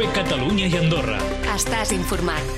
COPE Catalunya i Andorra. Estàs informat.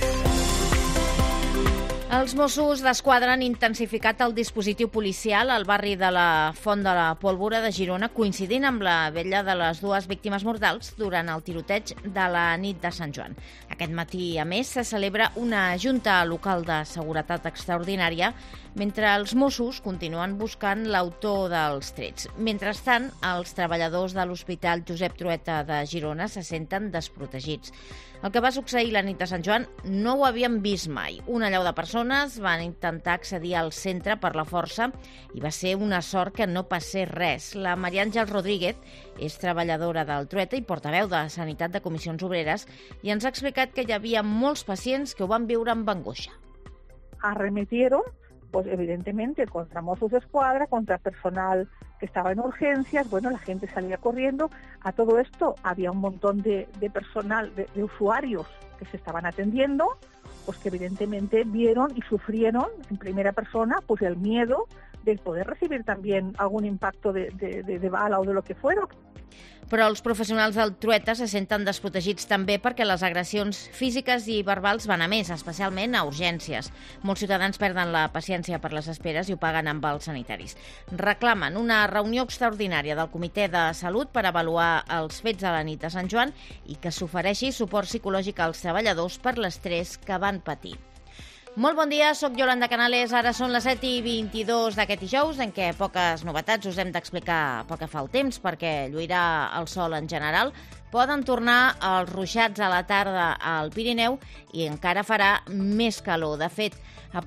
Els Mossos d'Esquadra han intensificat el dispositiu policial al barri de la Font de la Pólvora de Girona, coincidint amb la vetlla de les dues víctimes mortals durant el tiroteig de la nit de Sant Joan. Aquest matí, a més, se celebra una junta local de seguretat extraordinària mentre els Mossos continuen buscant l'autor dels trets. Mentrestant, els treballadors de l'Hospital Josep Trueta de Girona se senten desprotegits. El que va succeir la nit de Sant Joan no ho havíem vist mai. Una allau de persones van intentar accedir al centre per la força i va ser una sort que no passés res. La Maria Àngels Rodríguez és treballadora del Trueta i portaveu de Sanitat de Comissions Obreres i ens ha explicat que hi havia molts pacients que ho van viure amb angoixa. Arremetieron, pues evidentemente, contra Mossos d'Esquadra, contra personal que estaba en urgencias. Bueno, la gente salía corriendo. A todo esto había un montón de personal, de usuarios que se estaban atendiendo, pues que evidentemente vieron y sufrieron en primera persona pues el miedo de poder recibir también algún impacto de bala o de lo que fuera. Però els professionals del Trueta se senten desprotegits també perquè les agressions físiques i verbals van a més, especialment a urgències. Molts ciutadans perden la paciència per les esperes i ho paguen amb els sanitaris. Reclamen una reunió extraordinària del Comitè de Salut per avaluar els fets de la nit de Sant Joan i que s'ofereixi suport psicològic als treballadors per l'estrès que van patir. Molt bon dia, soc Yolanda Canales. Ara són les 7:22 d'aquest dijous, en què poques novetats us hem d'explicar pel que fa al temps, perquè lluirà el sol en general. Poden tornar els ruixats a la tarda al Pirineu i encara farà més calor. De fet, a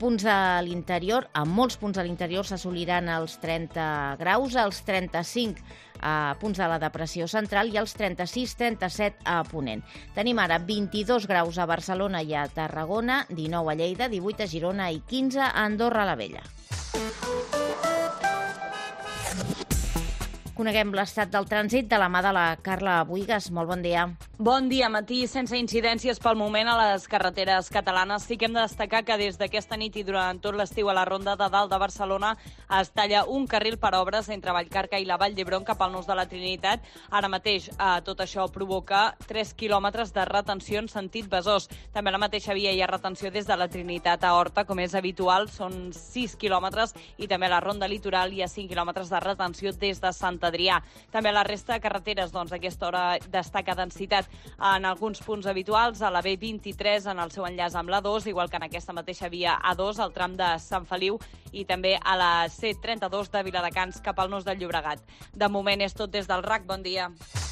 molts punts de l'interior s'assoliran els 30 graus, els 35 a punts de la depressió central i els 36-37 a Ponent. Tenim ara 22 graus a Barcelona i a Tarragona, 19 a Lleida, 18 a Girona i 15 a Andorra la Vella. Coneguem l'estat del trànsit de la mà de la Carla Buigas. Molt bon dia. Bon dia, matí. Sense incidències pel moment a les carreteres catalanes. Sí que hem de destacar que des d'aquesta nit i durant tot l'estiu a la Ronda de Dalt de Barcelona es talla un carril per obres entre Vallcarca i la Vall d'Hebron cap al Nus de la Trinitat. Ara mateix tot això provoca 3 quilòmetres de retenció en sentit Besòs. També a la mateixa via hi ha retenció des de la Trinitat a Horta, com és habitual, són 6 quilòmetres, i també a la Ronda Litoral hi ha 5 quilòmetres de retenció des de Sant Adrià. També a la resta de carreteres, a aquesta hora destaca densitat en alguns punts habituals, a la B23 en el seu enllaç amb l'A2, igual que en aquesta mateixa via A2, al tram de Sant Feliu, i també a la C32 de Viladecans cap al Nus del Llobregat. De moment és tot des del RAC. Bon dia.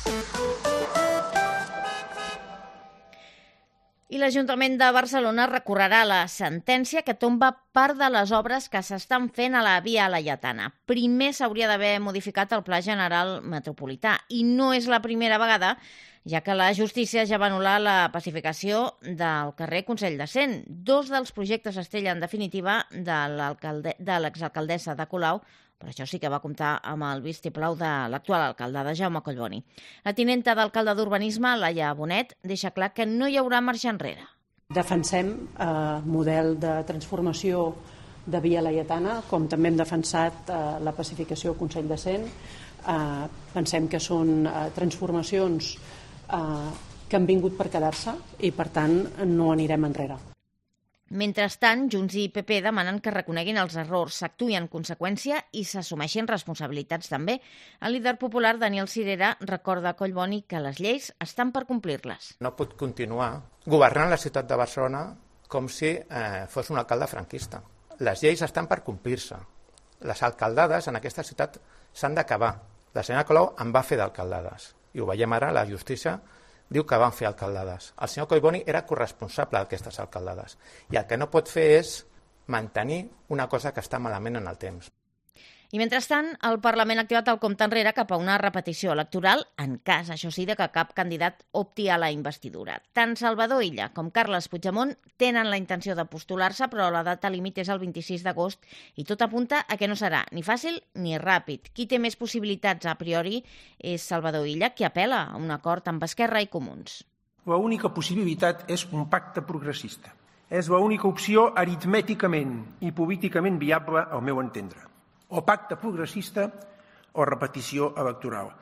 I l'Ajuntament de Barcelona recorrerà la sentència que tomba part de les obres que s'estan fent a la Via Laietana. Primer s'hauria d'haver modificat el Pla General Metropolità i no és la primera vegada, ja que la justícia ja va anul·lar la pacificació del carrer Consell de Cent. Dos dels projectes estrella, en definitiva, de l'exalcaldessa de Colau, però això sí que va comptar amb el vistiplau de l'actual alcalde, de Jaume Collboni. La tinenta d'alcalde d'Urbanisme, Laia Bonet, deixa clar que no hi haurà marxa enrere. Defensem el model de transformació de Via Laietana, com també hem defensat la pacificació al Consell de Cent. Pensem que són transformacions que han vingut per quedar-se i, per tant, no anirem enrere. Mentrestant, Junts i PP demanen que reconeguin els errors, s'actuï en conseqüència i s'assumeixin responsabilitats també. El líder popular, Daniel Sirera, recorda a Collboni que les lleis estan per complir-les. No pot continuar governant la ciutat de Barcelona com si fos un alcalde franquista. Les lleis estan per complir-se. Les alcaldades en aquesta ciutat s'han d'acabar. La senyora Colau en va fer d'alcaldades i ho veiem ara, la justícia diu que van fer alcaldades. El senyor Collboni era corresponsable d'aquestes alcaldades i el que no pot fer és mantenir una cosa que està malament en el temps. I mentrestant, el Parlament ha activat el compte enrere cap a una repetició electoral en cas, això sí, de que cap candidat opti a la investidura. Tant Salvador Illa com Carles Puigdemont tenen la intenció de postular-se, però la data límit és el 26 d'agost i tot apunta a que no serà ni fàcil ni ràpid. Qui té més possibilitats a priori és Salvador Illa, qui apela a un acord amb Esquerra i Comuns. L'única possibilitat és un pacte progressista. És l'única opció aritmèticament i políticament viable al meu entendre. O pacte progressista o repetició electoral.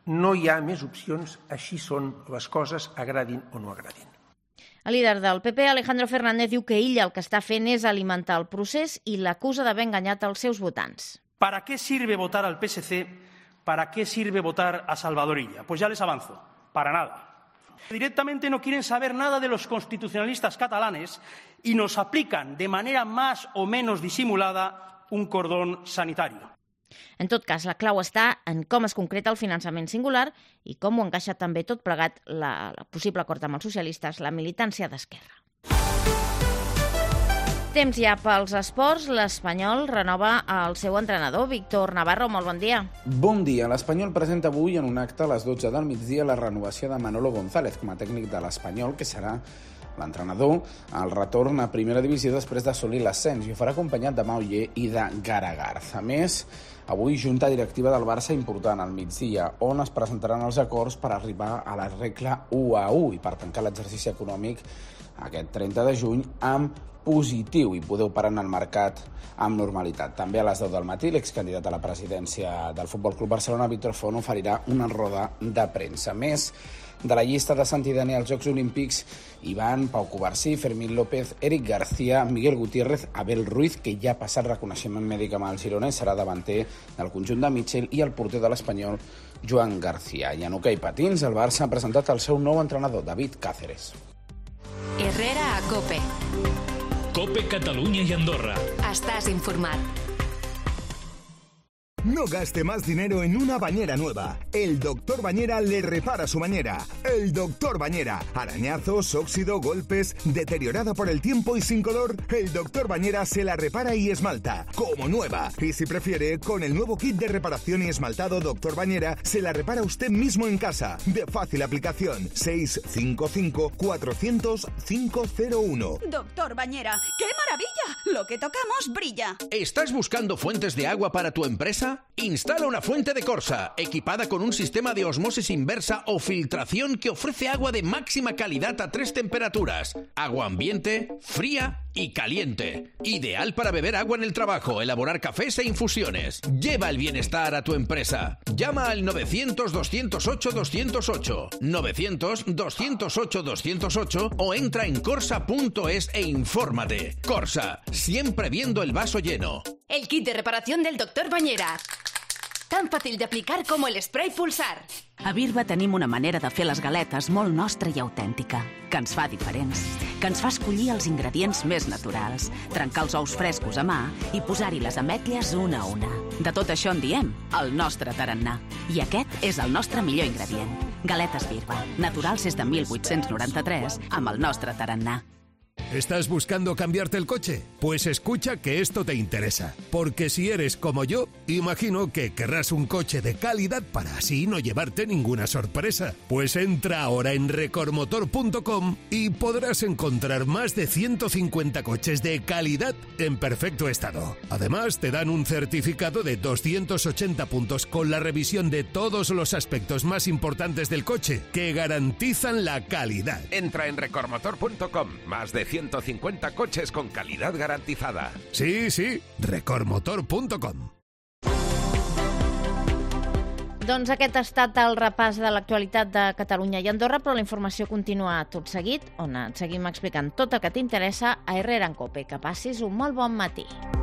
No hi ha més opcions, així són les coses, agradin o no agradin. El líder del PP, Alejandro Fernández, diu que ell el que està fent és alimentar el procés i l'acusa d'haver enganyat els seus votants. ¿Para qué sirve votar al PSC? ¿Para qué sirve votar a Salvador Illa? Pues ya les avanzo, para nada. Directamente no quieren saber nada de los constitucionalistas catalanes y nos aplican de manera más o menos disimulada un cordón sanitario. En tot cas, la clau està en com es concreta el finançament singular i com ho encaixa també tot plegat la possible acord amb els socialistes, la militància d'Esquerra. Temps ja pels esports. L'Espanyol renova el seu entrenador, Víctor Navarro. Molt bon dia. Bon dia. L'Espanyol presenta avui en un acte a les 12 del migdia la renovació de Manolo González com a tècnic de l'Espanyol, que serà l'entrenador al retorn a primera divisió després d'assolir l'ascens, i ho farà acompanyat de Mau Oller i de Garagarz. A més, avui junta directiva del Barça important al migdia, on es presentaran els acords per arribar a la regla 1-1 i per tancar l'exercici econòmic aquest 30 de juny amb positiu i poder operar en el mercat amb normalitat. També a les 10 del matí, l'excandidat a la presidència del Futbol Club Barcelona, Víctor Font, oferirà una roda de premsa. Més de la llista de Sant Idoni als Jocs Olímpics, Ivan, Pau Covarsí, Fermín López, Eric García, Miguel Gutiérrez, Abel Ruiz, que ja ha passat reconeixement mèdic amb el Girona i serà davanter del conjunt de Mitchell, i el porter de l'Espanyol, Joan García. I en hoquei patins, el Barça ha presentat el seu nou entrenador, David Cáceres. Herrera a COPE. COPE Catalunya y Andorra. Estás informat. No gaste más dinero en una bañera nueva. El Doctor Bañera le repara su bañera. El Doctor Bañera. Arañazos, óxido, golpes, deteriorada por el tiempo y sin color. El Doctor Bañera se la repara y esmalta, como nueva. Y si prefiere, con el nuevo kit de reparación y esmaltado Doctor Bañera, se la repara usted mismo en casa. De fácil aplicación. 655-400-501. Doctor Bañera, ¡qué maravilla! Lo que tocamos brilla. ¿Estás buscando fuentes de agua para tu empresa? Instala una fuente de Corsa, equipada con un sistema de osmosis inversa o filtración que ofrece agua de máxima calidad a 3 temperaturas: agua ambiente, fría y caliente. Ideal para beber agua en el trabajo, elaborar cafés e infusiones. Lleva el bienestar a tu empresa. Llama al 900-208-208, 900-208-208 o entra en corsa.es e infórmate. Corsa, siempre viendo el vaso lleno. El kit de reparación del Doctor Bañera. Tan fàcil d'aplicar com el spray pulsar. A Birba tenim una manera de fer les galetes molt nostra i autèntica, que ens fa diferents, que ens fa escollir els ingredients més naturals, trencar els ous frescos a mà i posar-hi les ametlles una a una. De tot això en diem el nostre tarannà. I aquest és el nostre millor ingredient. Galetes Birba, naturals des de 1893, amb el nostre tarannà. ¿Estás buscando cambiarte el coche? Pues escucha que esto te interesa, porque si eres como yo, imagino que querrás un coche de calidad para así no llevarte ninguna sorpresa. Pues entra ahora en recordmotor.com y podrás encontrar más de 150 coches de calidad en perfecto estado. Además, te dan un certificado de 280 puntos con la revisión de todos los aspectos más importantes del coche, que garantizan la calidad. Entra en recordmotor.com, más de 150 coches con calidad garantizada. Sí, recordmotor.com. Doncs aquest ha estat el repàs de l'actualitat de Catalunya i Andorra, però la informació continua tot seguit, on et seguim explicant tot el que t'interessa a Herrera en COPE. Que passis un molt bon matí.